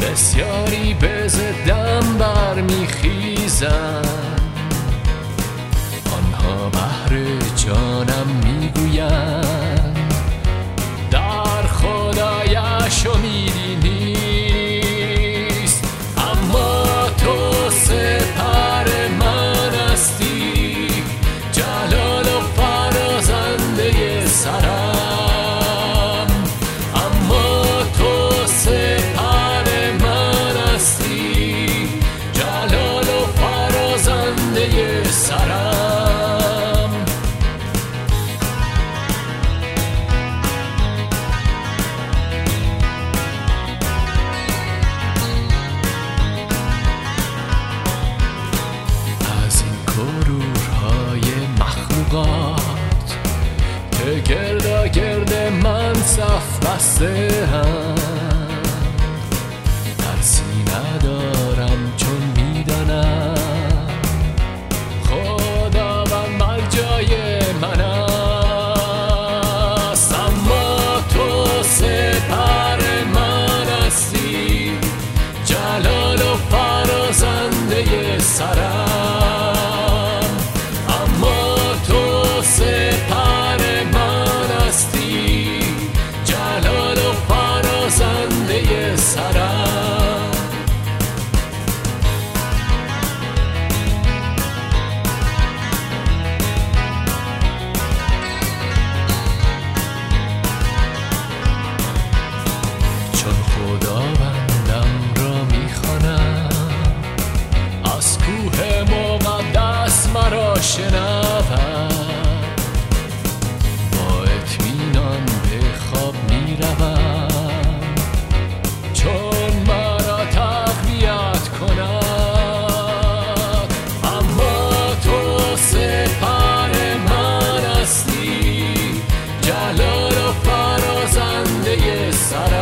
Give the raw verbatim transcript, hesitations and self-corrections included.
بسیاری به ضدم برمیخیزند، آنها بهر جانم میگویند در خدای امیدی نیست. اما تو سپر من هستی، جلال و فرازنده سرم. اما تو سپر من هستی، جلال و فرازنده سرم. از این کرورهای مخلوقات که گردا گرد من صف بسته هم، ترسی ندارم چون میدانم خداوند ملجای من است. اما تو سپر من هستی، جلال و فرازنده سرم. اما تو سپر من هستی، جلال و فرازنده سرم. چون خداوندم را میخوانم، از کوه مقدس مرا شنود. با اطمینان به خواب میروم، چون مرا تقویت کند. اما تو سپر من هستی، جلال و فرازنده سرم.